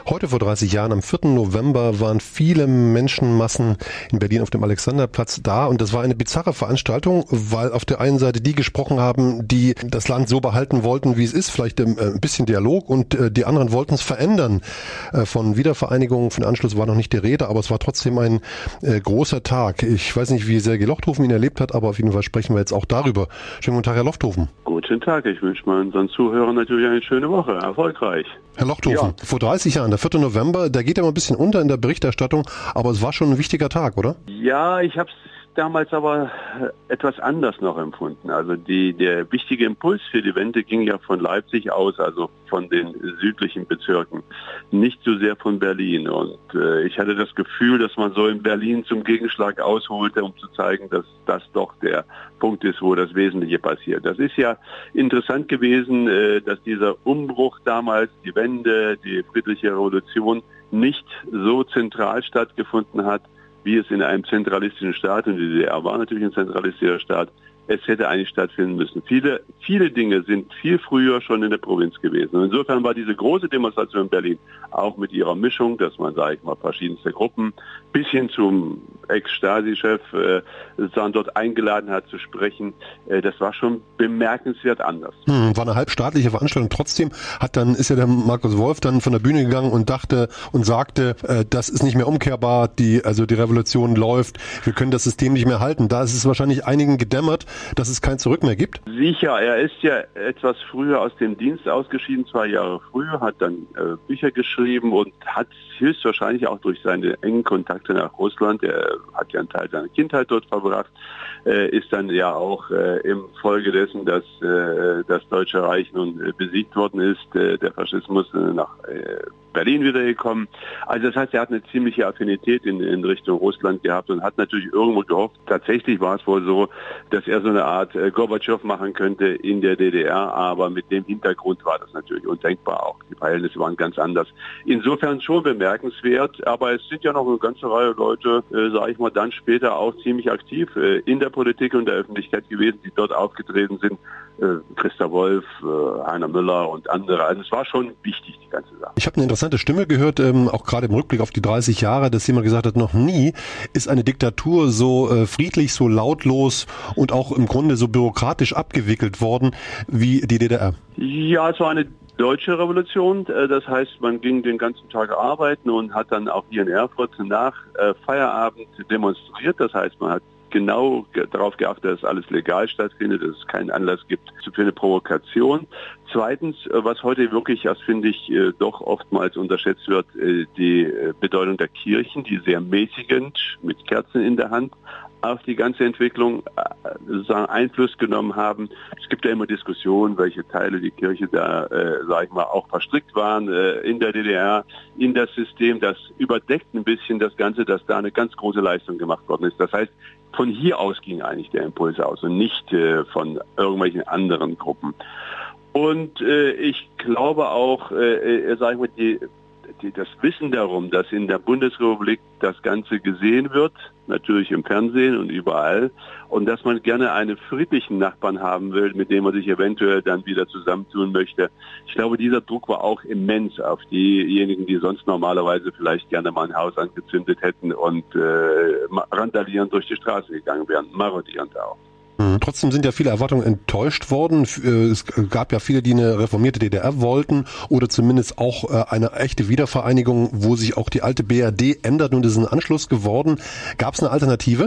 Heute vor 30 Jahren, am 4. November, waren viele Menschenmassen in Berlin auf dem Alexanderplatz da und das war eine bizarre Veranstaltung, weil auf der einen Seite die gesprochen haben, die das Land so behalten wollten, wie es ist, vielleicht ein bisschen Dialog, und die anderen wollten es verändern. Von Wiedervereinigung, von Anschluss war noch nicht die Rede, aber es war trotzdem ein großer Tag. Ich weiß nicht, wie Sergej Lochthofen ihn erlebt hat, aber auf jeden Fall sprechen wir jetzt auch darüber. Schönen guten Tag, Herr Lochthofen. Guten Tag, ich wünsche unseren Zuhörern natürlich eine schöne Woche, erfolgreich. Herr Lochthofen, vor 30 Jahren, der 4. November, der geht ja mal ein bisschen unter in der Berichterstattung, aber es war schon ein wichtiger Tag, oder? Ja, ich habe es damals aber etwas anders noch empfunden. Also der wichtige Impuls für die Wende ging ja von Leipzig aus, also von den südlichen Bezirken, nicht so sehr von Berlin. Und ich hatte das Gefühl, dass man so in Berlin zum Gegenschlag ausholte, um zu zeigen, dass das doch der Punkt ist, wo das Wesentliche passiert. Das ist ja interessant gewesen, dass dieser Umbruch damals, die Wende, die friedliche Revolution nicht so zentral stattgefunden hat, wie es in einem zentralistischen Staat, und die DDR war natürlich ein zentralistischer Staat, es hätte eigentlich stattfinden müssen. Viele Dinge sind viel früher schon in der Provinz gewesen. Und insofern war diese große Demonstration in Berlin auch mit ihrer Mischung, dass man, sage ich mal, verschiedenste Gruppen bis hin zum Ex-Stasi-Chef dann dort eingeladen hat zu sprechen. Das war schon bemerkenswert anders. War eine halbstaatliche Veranstaltung. Trotzdem ist ja der Markus Wolf dann von der Bühne gegangen und sagte, das ist nicht mehr umkehrbar, die Revolution läuft, wir können das System nicht mehr halten. Da ist es wahrscheinlich einigen gedämmert, dass es kein Zurück mehr gibt. Sicher, er ist ja etwas früher aus dem Dienst ausgeschieden, 2 Jahre früher, hat dann Bücher geschrieben und hat höchstwahrscheinlich auch durch seine engen Kontakte nach Russland, er hat ja einen Teil seiner Kindheit dort verbracht, ist dann ja auch im Folge dessen, dass das Deutsche Reich nun besiegt worden ist, der Faschismus nach Berlin wiedergekommen. Also das heißt, er hat eine ziemliche Affinität in Richtung Russland gehabt und hat natürlich irgendwo gehofft, tatsächlich war es wohl so, dass er so eine Art Gorbatschow machen könnte in der DDR, aber mit dem Hintergrund war das natürlich undenkbar auch. Die Verhältnisse waren ganz anders. Insofern schon bemerkenswert, aber es sind ja noch eine ganze Reihe Leute, sage ich mal, dann später auch ziemlich aktiv in der Politik und der Öffentlichkeit gewesen, die dort aufgetreten sind. Christa Wolf, Heiner Müller und andere. Also es war schon wichtig, die ganze Sache. Ich habe eine interessante Stimme gehört, auch gerade im Rückblick auf die 30 Jahre, dass jemand gesagt hat, noch nie ist eine Diktatur so friedlich, so lautlos und auch im Grunde so bürokratisch abgewickelt worden wie die DDR. Ja, es war eine deutsche Revolution. Das heißt, man ging den ganzen Tag arbeiten und hat dann auch hier in Erfurt nach Feierabend demonstriert. Das heißt, man hat genau darauf geachtet, dass alles legal stattfindet, dass es keinen Anlass gibt für eine Provokation. Zweitens, was heute wirklich, das finde ich, doch oftmals unterschätzt wird, die Bedeutung der Kirchen, die sehr mäßigend mit Kerzen in der Hand auf die ganze Entwicklung Einfluss genommen haben. Es gibt ja immer Diskussionen, welche Teile die Kirche da, sage ich mal, auch verstrickt waren in der DDR, in das System. Das überdeckt ein bisschen das Ganze, dass da eine ganz große Leistung gemacht worden ist. Das heißt, von hier aus ging eigentlich der Impuls aus und nicht von irgendwelchen anderen Gruppen. Und ich glaube auch, sage ich mal, das Wissen darum, dass in der Bundesrepublik das Ganze gesehen wird, natürlich im Fernsehen und überall, und dass man gerne einen friedlichen Nachbarn haben will, mit dem man sich eventuell dann wieder zusammentun möchte. Ich glaube, dieser Druck war auch immens auf diejenigen, die sonst normalerweise vielleicht gerne mal ein Haus angezündet hätten und randalierend durch die Straße gegangen wären, marodierend auch. Trotzdem sind ja viele Erwartungen enttäuscht worden. Es gab ja viele, die eine reformierte DDR wollten oder zumindest auch eine echte Wiedervereinigung, wo sich auch die alte BRD ändert und es ist ein Anschluss geworden. Gab es eine Alternative?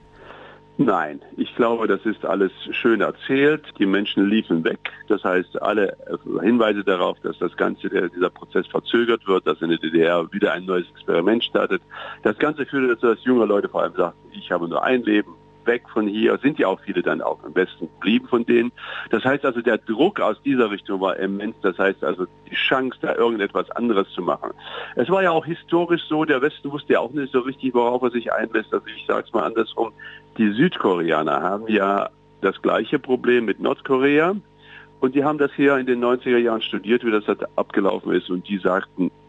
Nein, ich glaube, das ist alles schön erzählt. Die Menschen liefen weg. Das heißt, alle Hinweise darauf, dass das Ganze, dieser Prozess verzögert wird, dass in der DDR wieder ein neues Experiment startet. Das Ganze führte dazu, dass junge Leute vor allem sagten, ich habe nur ein Leben. Weg von hier, sind ja auch viele dann auch im Westen geblieben von denen. Das heißt also, der Druck aus dieser Richtung war immens. Das heißt also, die Chance, da irgendetwas anderes zu machen. Es war ja auch historisch so, der Westen wusste ja auch nicht so richtig, worauf er sich einlässt. Also ich sage es mal andersrum, die Südkoreaner haben ja das gleiche Problem mit Nordkorea. Und die haben das hier in den 90er Jahren studiert, wie das abgelaufen ist. Und die sagten,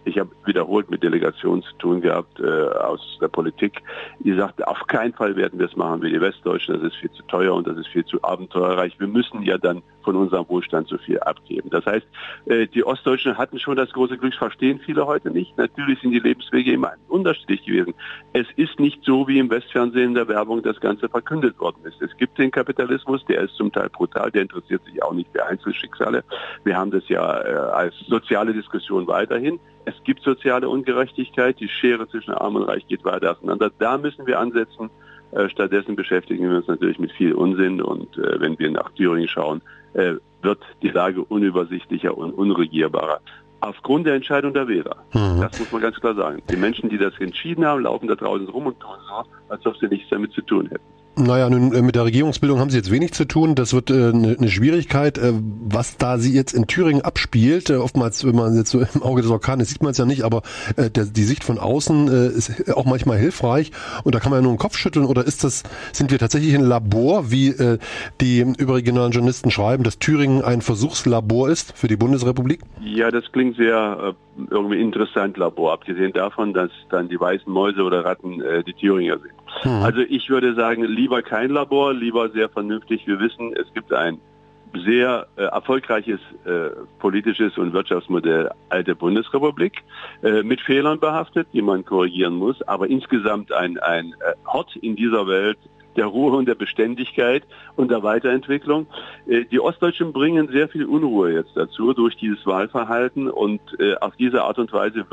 Ich habe wiederholt mit Delegationen zu tun gehabt aus der Politik, die sagten, auf keinen Fall werden wir es machen wie die Westdeutschen, das ist viel zu teuer und das ist viel zu abenteuerreich. Wir müssen ja dann von unserem Wohlstand so viel abgeben. Das heißt, die Ostdeutschen hatten schon das große Glück, verstehen viele heute nicht. Natürlich sind die Lebenswege immer unterschiedlich gewesen. Es ist nicht so, wie im Westfernsehen in der Werbung das Ganze verkündet worden ist. Es gibt den Kapitalismus, der ist zum Teil brutal, der interessiert sich auch nicht für Einzelschicksale. Wir haben das ja als soziale Diskussion weiterhin. Es gibt soziale Ungerechtigkeit, die Schere zwischen Arm und Reich geht weiter auseinander. Da müssen wir ansetzen. Stattdessen beschäftigen wir uns natürlich mit viel Unsinn und wenn wir nach Thüringen schauen, wird die Lage unübersichtlicher und unregierbarer. Aufgrund der Entscheidung der Wähler. Das muss man ganz klar sagen. Die Menschen, die das entschieden haben, laufen da draußen rum und tun so, als ob sie nichts damit zu tun hätten. Naja, nun mit der Regierungsbildung haben Sie jetzt wenig zu tun. Das wird eine Schwierigkeit. Was da sie jetzt in Thüringen abspielt, oftmals, wenn man jetzt so im Auge des Orkanes sieht man es ja nicht, aber die Sicht von außen ist auch manchmal hilfreich. Und da kann man ja nur den Kopf schütteln. Oder sind wir tatsächlich ein Labor, wie die überregionalen Journalisten schreiben, dass Thüringen ein Versuchslabor ist für die Bundesrepublik? Ja, das klingt sehr irgendwie interessant, Labor. Abgesehen davon, dass dann die weißen Mäuse oder Ratten die Thüringer sind. Also ich würde sagen, lieber kein Labor, lieber sehr vernünftig. Wir wissen, es gibt ein sehr erfolgreiches politisches und Wirtschaftsmodell alte Bundesrepublik, mit Fehlern behaftet, die man korrigieren muss, aber insgesamt ein Hort in dieser Welt der Ruhe und der Beständigkeit und der Weiterentwicklung. Die Ostdeutschen bringen sehr viel Unruhe jetzt dazu durch dieses Wahlverhalten und auf diese Art und Weise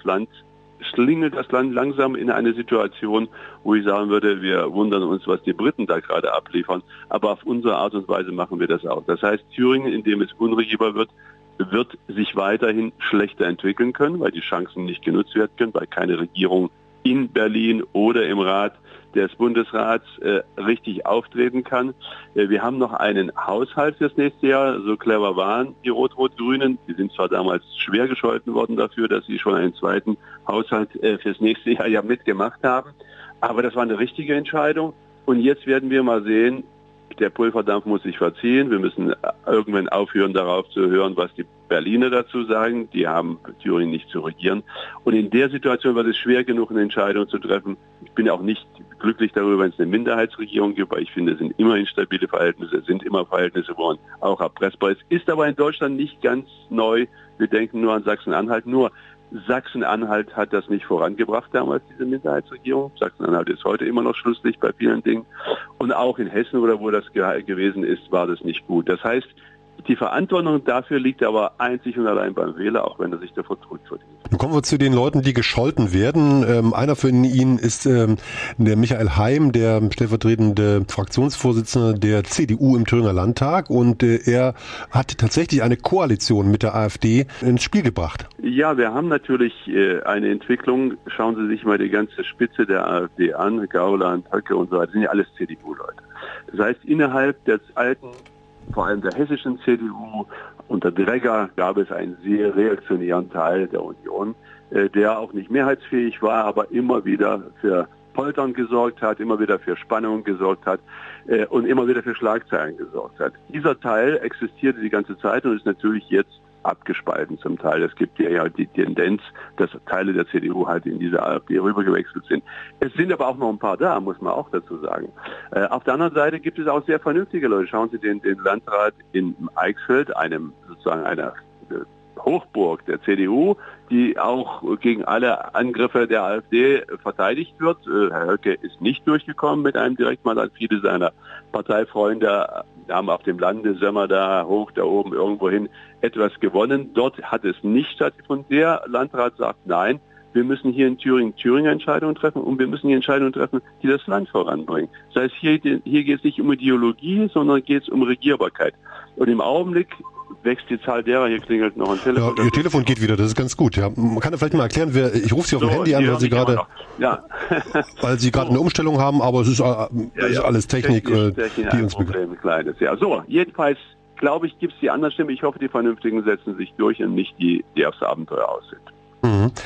schlingelt das Land langsam in eine Situation, wo ich sagen würde, wir wundern uns, was die Briten da gerade abliefern, aber auf unsere Art und Weise machen wir das auch. Das heißt, Thüringen, indem es unregierbar wird sich weiterhin schlechter entwickeln können, weil die Chancen nicht genutzt werden können, weil keine Regierung in Berlin oder im Rat des Bundesrats richtig auftreten kann. Wir haben noch einen Haushalt fürs nächste Jahr. So clever waren die Rot-Rot-Grünen. Die sind zwar damals schwer gescholten worden dafür, dass sie schon einen zweiten Haushalt fürs nächste Jahr ja mitgemacht haben. Aber das war eine richtige Entscheidung. Und jetzt werden wir mal sehen, der Pulverdampf muss sich verziehen. Wir müssen irgendwann aufhören, darauf zu hören, was die Berliner dazu sagen. Die haben Thüringen nicht zu regieren. Und in der Situation wird es schwer genug, eine Entscheidung zu treffen. Ich bin auch nicht glücklich darüber, wenn es eine Minderheitsregierung gibt, weil ich finde, es sind immer instabile Verhältnisse, es sind immer Verhältnisse, wo man auch erpressbar ist. Ist aber in Deutschland nicht ganz neu. Wir denken nur an Sachsen-Anhalt. Nur Sachsen-Anhalt hat das nicht vorangebracht damals, diese Minderheitsregierung. Sachsen-Anhalt ist heute immer noch Schlusslicht bei vielen Dingen. Und auch in Hessen oder wo das gewesen ist, war das nicht gut. Das heißt, die Verantwortung dafür liegt aber einzig und allein beim Wähler, auch wenn er sich davor zurückverdient. Nun kommen wir zu den Leuten, die gescholten werden. Einer von ihnen ist der Michael Heim, der stellvertretende Fraktionsvorsitzende der CDU im Thüringer Landtag. Und er hat tatsächlich eine Koalition mit der AfD ins Spiel gebracht. Ja, wir haben natürlich eine Entwicklung. Schauen Sie sich mal die ganze Spitze der AfD an, Gauland, Höcke und so weiter. Das sind ja alles CDU-Leute. Das heißt, innerhalb des alten, vor allem der hessischen CDU, unter Dregger gab es einen sehr reaktionären Teil der Union, der auch nicht mehrheitsfähig war, aber immer wieder für Poltern gesorgt hat, immer wieder für Spannungen gesorgt hat und immer wieder für Schlagzeilen gesorgt hat. Dieser Teil existierte die ganze Zeit und ist natürlich jetzt abgespalten zum Teil. Es gibt ja die Tendenz, dass Teile der CDU halt in diese AfD rübergewechselt sind. Es sind aber auch noch ein paar da, muss man auch dazu sagen. Auf der anderen Seite gibt es auch sehr vernünftige Leute. Schauen Sie den Landrat in Eichsfeld, einer Hochburg der CDU, die auch gegen alle Angriffe der AfD verteidigt wird. Herr Höcke ist nicht durchgekommen mit einem Direktmandat. Viele seiner Parteifreunde haben auf dem Lande, Sömmer da, hoch da oben, irgendwohin etwas gewonnen. Dort hat es nicht stattgefunden. Der Landrat sagt, nein, wir müssen hier in Thüringen Entscheidungen treffen und wir müssen hier Entscheidungen treffen, die das Land voranbringen. Das heißt, hier geht es nicht um Ideologie, sondern geht es um Regierbarkeit. Und im Augenblick wächst die Zahl derer, hier klingelt noch ein Telefon. Ja, Ihr Telefon geht wieder, das ist ganz gut. Ja. Man kann ja vielleicht mal erklären, ich rufe Sie auf dem Handy an, weil Sie gerade weil Sie gerade eine Umstellung haben, aber es ist alles Technik, die uns Problem, kleines. Ja, so, jedenfalls glaube ich, gibt es die andere Stimme. Ich hoffe, die Vernünftigen setzen sich durch und nicht die aufs Abenteuer aus sind. Mhm.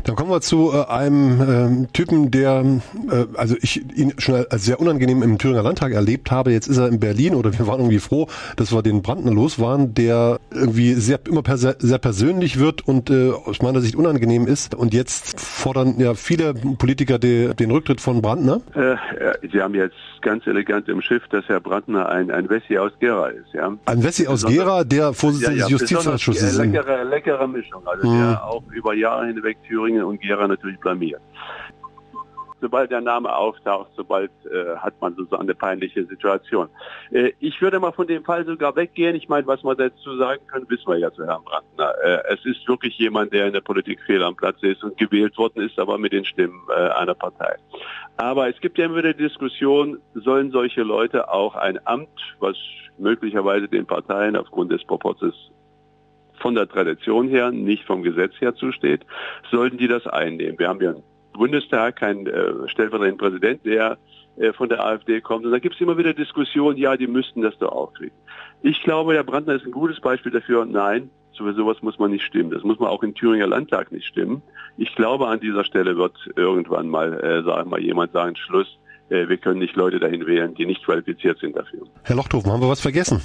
Dann kommen wir zu einem Typen, der, also ich ihn schon als sehr unangenehm im Thüringer Landtag erlebt habe. Jetzt ist er in Berlin oder wir waren irgendwie froh, dass wir den Brandner los waren, der irgendwie sehr persönlich wird und aus meiner Sicht unangenehm ist. Und jetzt fordern ja viele Politiker den Rücktritt von Brandner. Sie haben jetzt ganz elegant im Schiff, dass Herr Brandner ein Wessi aus Gera ist. Ja? Ein Wessi aus Gera, der Vorsitzende des Justizausschusses ist. Leckere Mischung, also der auch über Jahre hinweg Thüringen und Gera natürlich blamiert. Sobald der Name auftaucht, hat man sozusagen eine peinliche Situation. Ich würde mal von dem Fall sogar weggehen. Ich meine, was wir dazu sagen können, wissen wir ja zu Herrn Brandner. Es ist wirklich jemand, der in der Politik fehl am Platz ist und gewählt worden ist, aber mit den Stimmen einer Partei. Aber es gibt ja immer wieder die Diskussion, sollen solche Leute auch ein Amt, was möglicherweise den Parteien aufgrund des Proporzes von der Tradition her, nicht vom Gesetz her zusteht, sollten die das einnehmen. Wir haben ja einen Bundestag, keinen stellvertretenden Präsident, der von der AfD kommt. Und da gibt es immer wieder Diskussionen, ja, die müssten das doch auch kriegen. Ich glaube, Herr Brandner ist ein gutes Beispiel dafür. Nein, für sowas muss man nicht stimmen. Das muss man auch im Thüringer Landtag nicht stimmen. Ich glaube, an dieser Stelle wird irgendwann mal, jemand sagen, Schluss, wir können nicht Leute dahin wählen, die nicht qualifiziert sind dafür. Herr Lochthofen, haben wir was vergessen?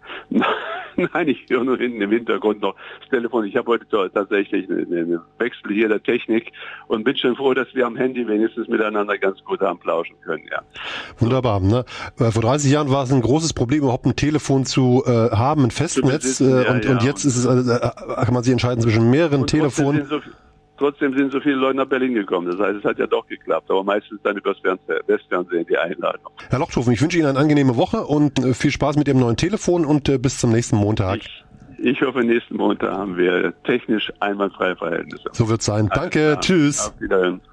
Nein, ich höre nur hinten im Hintergrund noch das Telefon. Ich habe heute tatsächlich einen Wechsel hier der Technik und bin schon froh, dass wir am Handy wenigstens miteinander ganz gut haben plauschen können. Ja. Wunderbar. Ne? Vor 30 Jahren war es ein großes Problem, überhaupt ein Telefon zu haben, ein Festnetz. Und jetzt ist es, kann man sich entscheiden zwischen mehreren Telefonen. Trotzdem sind so viele Leute nach Berlin gekommen. Das heißt, es hat ja doch geklappt, aber meistens dann über das Westfernsehen die Einladung. Herr Lochthofen, ich wünsche Ihnen eine angenehme Woche und viel Spaß mit Ihrem neuen Telefon und bis zum nächsten Montag. Ich hoffe, nächsten Montag haben wir technisch einwandfreie Verhältnisse. So wird's sein. Danke, tschüss. Auf Wiedersehen.